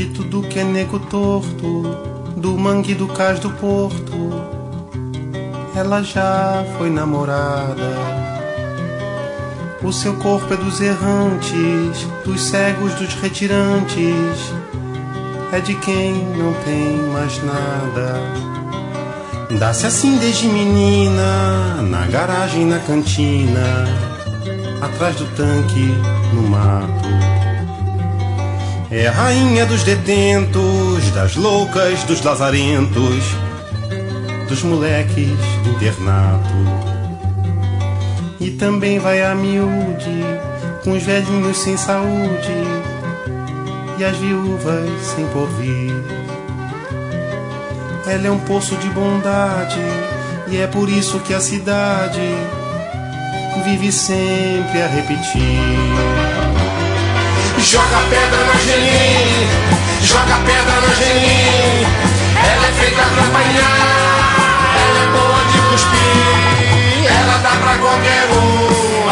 tudo que é nego torto, do mangue do cais do porto, ela já foi namorada. O seu corpo é dos errantes, dos cegos, dos retirantes, é de quem não tem mais nada. Dá-se assim desde menina, na garagem, na cantina, atrás do tanque, no mato. É a rainha dos detentos, das loucas, dos lazarentos, dos moleques do internato. E também vai a miúde, com os velhinhos sem saúde e as viúvas sem porvir. Ela é um poço de bondade e é por isso que a cidade vive sempre a repetir. Joga pedra na Angelim, joga pedra na Angelim. Ela é feita pra apanhar, ela é boa de cuspir. Ela dá pra qualquer um,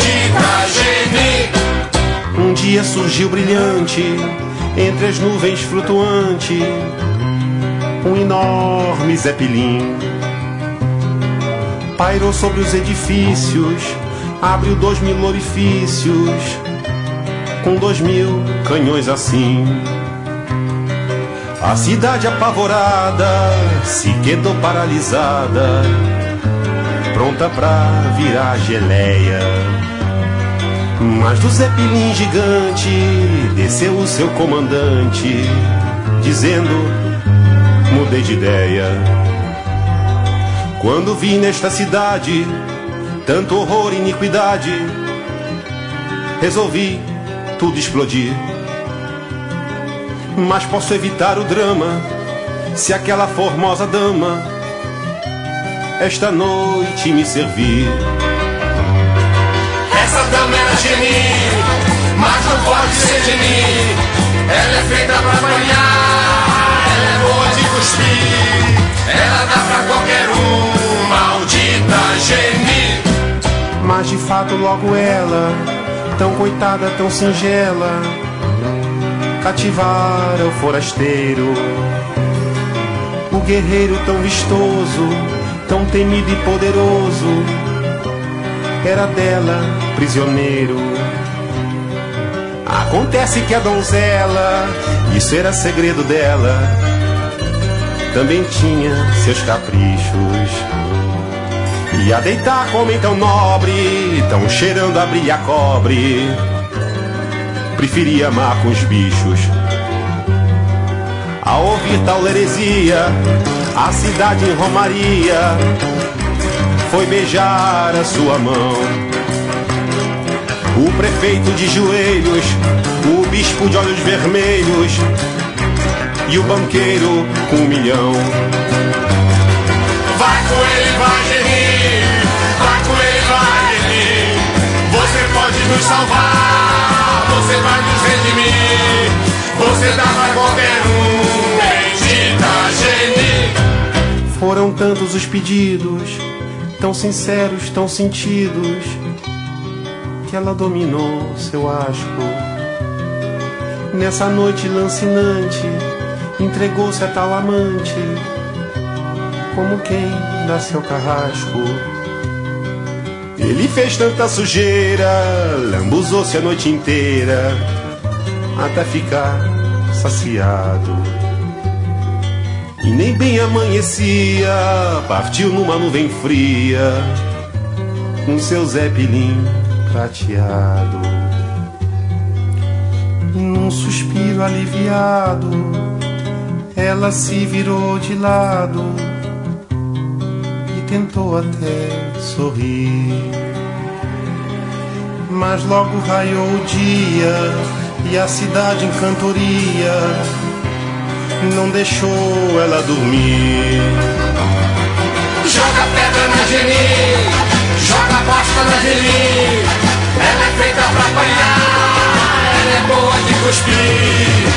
maldita Geni. Um dia surgiu brilhante, entre as nuvens flutuante, um enorme zeppelin. Pairou sobre os edifícios, abriu 2000 orifícios, com 2000 canhões assim. A cidade apavorada se quedou paralisada, pronta pra virar geleia. Mas do Zeppelin gigante desceu o seu comandante, dizendo: mudei de ideia. Quando vi nesta cidade tanto horror e iniquidade, resolvi tudo explodir. Mas posso evitar o drama se aquela formosa dama esta noite me servir. Essa dama era Geni, mas não pode ser Geni. Ela é feita pra apanhar, ela é boa de cuspir. Ela dá pra qualquer um, maldita Geni. Mas de fato logo ela, tão coitada, tão singela, cativara o forasteiro. O guerreiro tão vistoso, tão temido e poderoso, era dela prisioneiro. Acontece que a donzela, isso era segredo dela, também tinha seus caprichos. E a deitar com homem tão nobre, tão cheirando a brilha cobre, preferia amar com os bichos. Ao ouvir tal heresia, a cidade em romaria foi beijar a sua mão. O prefeito de joelhos, o bispo de olhos vermelhos e o banqueiro com 1 milhão. Vai com ele, vai Geni, vai com ele, vai Geni. Você pode nos salvar, você vai nos redimir. Você dá pra qualquer um, bendita Geni. Foram tantos os pedidos, tão sinceros, tão sentidos, que ela dominou seu asco. Nessa noite lancinante, entregou-se a tal amante, como quem dá seu carrasco. Ele fez tanta sujeira, lambuzou-se a noite inteira, até ficar saciado. E nem bem amanhecia, partiu numa nuvem fria, com seu Zeppelin prateado. Num suspiro aliviado, ela se virou de lado e tentou até sorrir. Mas logo raiou o dia e a cidade em cantoria não deixou ela dormir. Joga pedra na Geni, joga bosta na Geni. Ela é feita pra apanhar, ela é boa de cuspir.